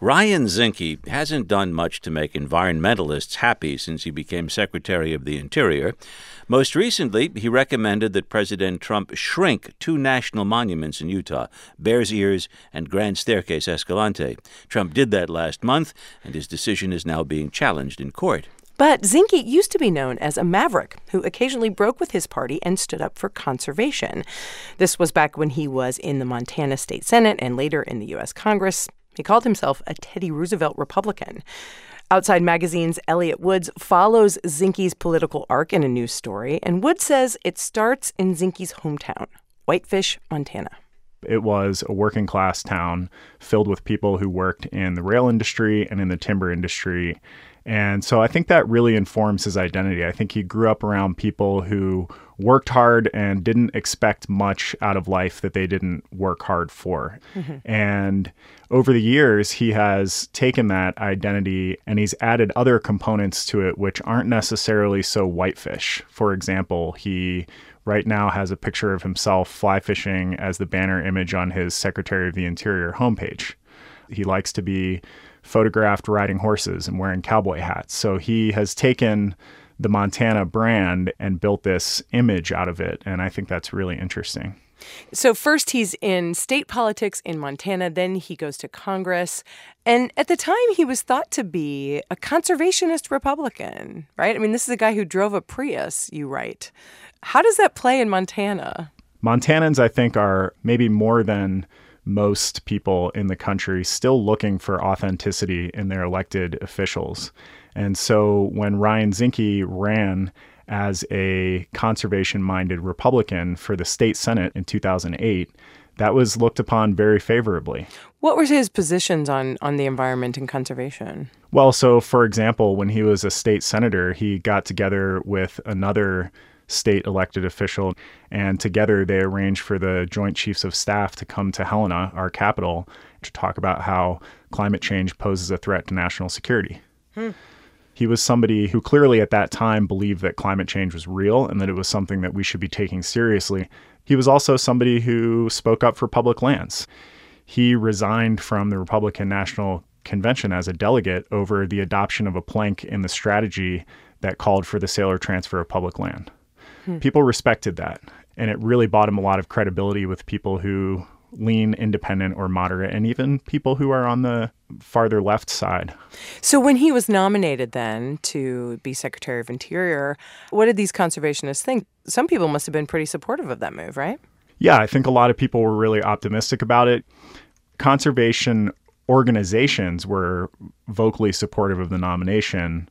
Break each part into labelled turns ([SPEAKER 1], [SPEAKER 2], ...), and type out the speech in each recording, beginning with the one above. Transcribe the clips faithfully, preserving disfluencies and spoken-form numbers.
[SPEAKER 1] Ryan Zinke hasn't done much to make environmentalists happy since he became Secretary of the Interior. Most recently, he recommended that President Trump shrink two national monuments in Utah, Bears Ears and Grand Staircase Escalante. Trump did that last month, and his decision is now being challenged in court.
[SPEAKER 2] But Zinke used to be known as a maverick who occasionally broke with his party and stood up for conservation. This was back when he was in the Montana State Senate and later in the U S Congress. He called himself a Teddy Roosevelt Republican. Outside Magazine's Elliott Woods follows Zinke's political arc in a news story, and Woods says it starts in Zinke's hometown, Whitefish, Montana.
[SPEAKER 3] It was a working-class town filled with people who worked in the rail industry and in the timber industry. And so I think that really informs his identity. I think he grew up around people who worked hard and didn't expect much out of life that they didn't work hard for. Mm-hmm. And over the years, he has taken that identity and he's added other components to it which aren't necessarily so whitefish. For example, he right now has a picture of himself fly fishing as the banner image on his Secretary of the Interior homepage. He likes to be photographed riding horses and wearing cowboy hats. So he has taken the Montana brand and built this image out of it. And I think that's really interesting.
[SPEAKER 2] So first he's in state politics in Montana, then he goes to Congress. And at the time, he was thought to be a conservationist Republican, right? I mean, this is a guy who drove a Prius, you write. How does that play in Montana?
[SPEAKER 3] Montanans, I think, are maybe more than most people in the country still looking for authenticity in their elected officials. And so when Ryan Zinke ran as a conservation-minded Republican for the state Senate in two thousand eight, that was looked upon very favorably.
[SPEAKER 2] What were his positions on, on the environment and conservation?
[SPEAKER 3] Well, so for example, when he was a state senator, he got together with another state elected official, and together they arranged for the Joint Chiefs of Staff to come to Helena, our capital, to talk about how climate change poses a threat to national security. Hmm. He was somebody who clearly at that time believed that climate change was real and that it was something that we should be taking seriously. He was also somebody who spoke up for public lands. He resigned from the Republican National Convention as a delegate over the adoption of a plank in the strategy that called for the sale or transfer of public land. Hmm. People respected that, and it really bought him a lot of credibility with people who lean independent or moderate, and even people who are on the farther left side.
[SPEAKER 2] So when he was nominated then to be Secretary of Interior, what did these conservationists think? Some people must have been pretty supportive of that move, right?
[SPEAKER 3] Yeah, I think a lot of people were really optimistic about it. Conservation organizations were vocally supportive of the nomination.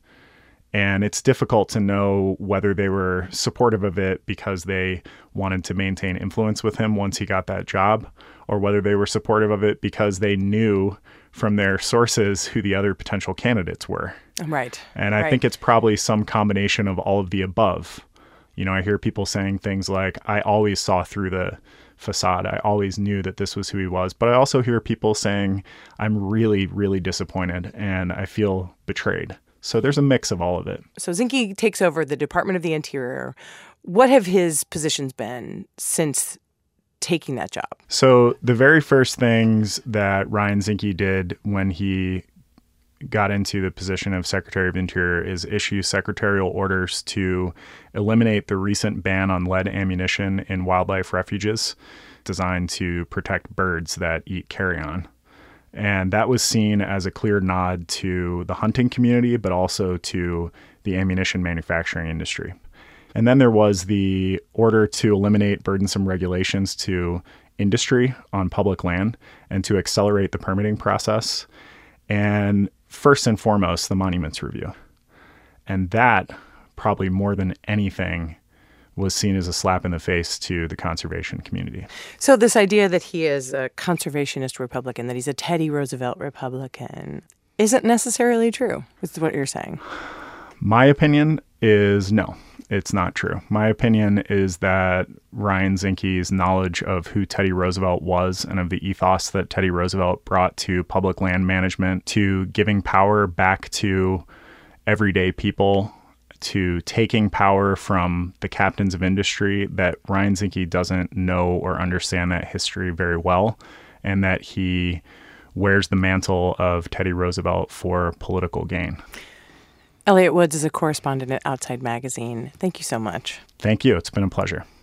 [SPEAKER 3] And it's difficult to know whether they were supportive of it because they wanted to maintain influence with him once he got that job, or whether they were supportive of it because they knew from their sources who the other potential candidates were.
[SPEAKER 2] Right.
[SPEAKER 3] And I
[SPEAKER 2] right.
[SPEAKER 3] think it's probably some combination of all of the above. You know, I hear people saying things like, I always saw through the facade. I always knew that this was who he was. But I also hear people saying, I'm really, really disappointed and I feel betrayed. So there's a mix of all of it.
[SPEAKER 2] So Zinke takes over the Department of the Interior. What have his positions been since taking that job?
[SPEAKER 3] So the very first things that Ryan Zinke did when he got into the position of Secretary of Interior is issue secretarial orders to eliminate the recent ban on lead ammunition in wildlife refuges designed to protect birds that eat carrion. And that was seen as a clear nod to the hunting community, but also to the ammunition manufacturing industry. And then there was the order to eliminate burdensome regulations to industry on public land and to accelerate the permitting process. And first and foremost, the Monuments Review. And that, probably more than anything, was seen as a slap in the face to the conservation community.
[SPEAKER 2] So this idea that he is a conservationist Republican, that he's a Teddy Roosevelt Republican, isn't necessarily true, is what you're saying.
[SPEAKER 3] My opinion is no, it's not true. My opinion is that Ryan Zinke's knowledge of who Teddy Roosevelt was and of the ethos that Teddy Roosevelt brought to public land management, to giving power back to everyday people, to taking power from the captains of industry, that Ryan Zinke doesn't know or understand that history very well, and that he wears the mantle of Teddy Roosevelt for political gain.
[SPEAKER 2] Elliott Woods is a correspondent at Outside Magazine. Thank you so much.
[SPEAKER 3] Thank you. It's been a pleasure.